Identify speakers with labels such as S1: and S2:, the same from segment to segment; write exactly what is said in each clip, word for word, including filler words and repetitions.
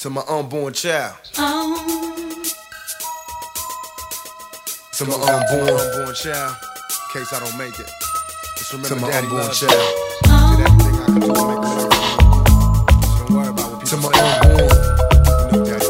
S1: To my unborn child.
S2: Oh.
S1: To my unborn, unborn child. In case I don't make it. Just remember, to my Daddy unborn child.
S2: Oh.
S1: Did everything I could do to make a little for you. So don't worry about what people say. To my unborn. You know, Daddy.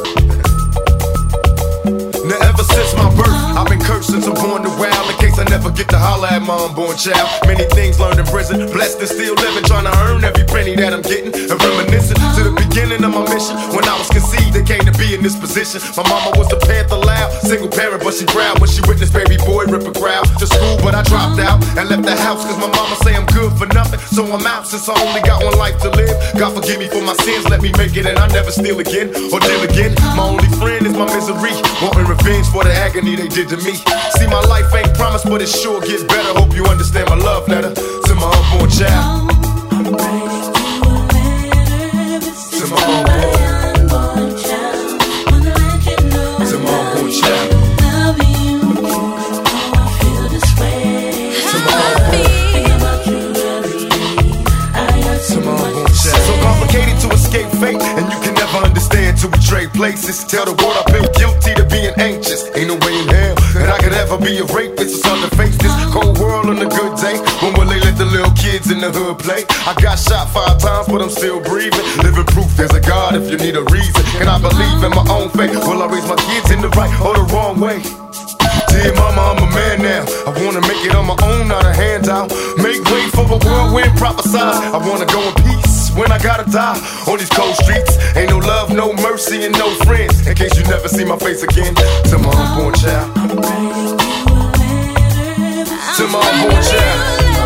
S1: Now ever since my birth, I've been cursed since I'm born to wild. In case I never get to holler at my unborn child. Many things learned in prison, blessed and still living, trying to earn every penny that I'm getting. And reminiscing to the beginning of my mission. When I was conceived, they came to be in this position. My mama was a Panther loud, single parent, but she proud when she witnessed baby boy rip a crowd. To school, but I dropped out and left the house, cause my mama say I'm good for nothing. So I'm out since I only got one life to live. God forgive me for my sins, let me make it, and I never steal again or deal again. My only friend is my misery, wanting revenge for the agony they did to me. See, my life ain't promised, but it sure gets better. Hope you understand my love letter to my unborn child.
S2: I'm writing you a letter. This is
S1: to my unborn
S2: child. Wanna let you know
S1: to my unborn child.
S2: Love you. Oh, I feel this way.
S1: To my unborn.
S2: Thinking about you every day. I got so
S1: To my
S2: much
S1: unborn child. So complicated to escape fate, and you can never understand till we trade places. Tell the world I feel guilty to being anxious. Ain't no way in hell that I could ever be a rapist. It's hard to face this cold world on a good day. When will they let the little kids in the hood play? I got shot five times, but I'm still breathing. Living proof there's a God if you need a reason. Can I believe in my own faith? Will I raise my kids in the right or the wrong way? Dear mama, I'm a man now. I wanna make it on my own, not a handout. Make way for a whirlwind prophesied. I wanna go in peace when I gotta die on these cold streets. Ain't no love, no mercy, and no friends. In case you never see my face again. To my unborn child.
S2: I'm writing you a letter.
S1: To my unborn child.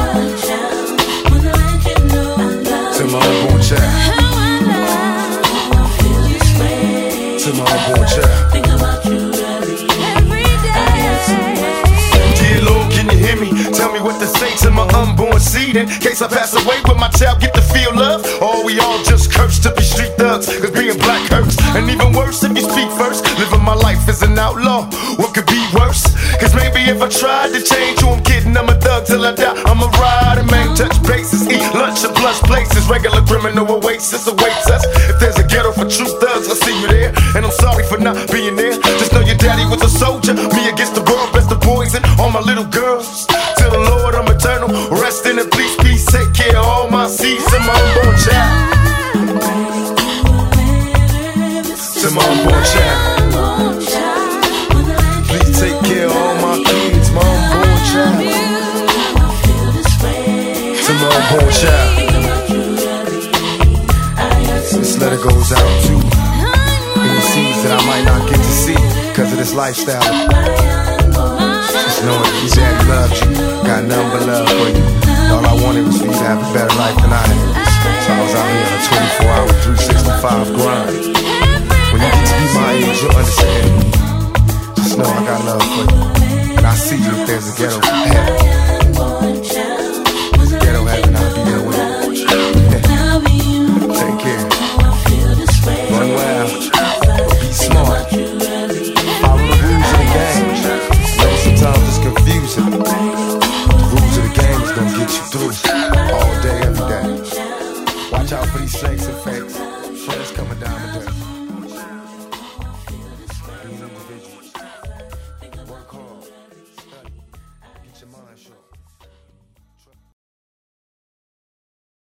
S2: Wanna let you know I love
S1: To my unborn child.
S2: how I love. Oh, I feel this way.
S1: To my unborn child.
S2: Think about you every day. I got so much to say.
S1: Dear Lord, can you hear me? Tell me what to say to my unborn seed. In case I pass away, will my child get to feel love? Or we all just cursed to be street thugs? Cause being black hurts. And even worse if you speak first. Living my life as an outlaw, what could be worse? Cause maybe if I tried to change who I'm kidding, I'm a thug till I die. I'm a ride and man, touch bases, eat lunch at plush places. Regular criminal oasis awaits us. If there's a ghetto for true thugs, I'll see you there. And I'm sorry for not being there. Just know your daddy was a soldier. Me against the world, best of boys and all my little girls. To the Lord, I'm eternal. Rest in it, please, peace. Take care of all my seeds and my unborn child. To my unborn child. Please take care of all my kids, my unborn child. To my unborn child. This letter goes out to any seeds that I might not get to see because of this lifestyle. Just knowing that your daddy loves you, got nothing but love for you. All I wanted was for you to have a better life than I had. So I was out here on a twenty-four hour, three sixty-five grind. When you get to be my age, you'll understand. Just know I got love for you. And I see you if there's a ghetto heaven. There's a ghetto heaven, I'll be there with you. Take care. Run wild. Be smart. Follow the rules of the game. I know sometimes it's confusing. The rules of the game is gonna get you through all day, every day. Watch out for these snakes and fakes. Friends coming down the dirt.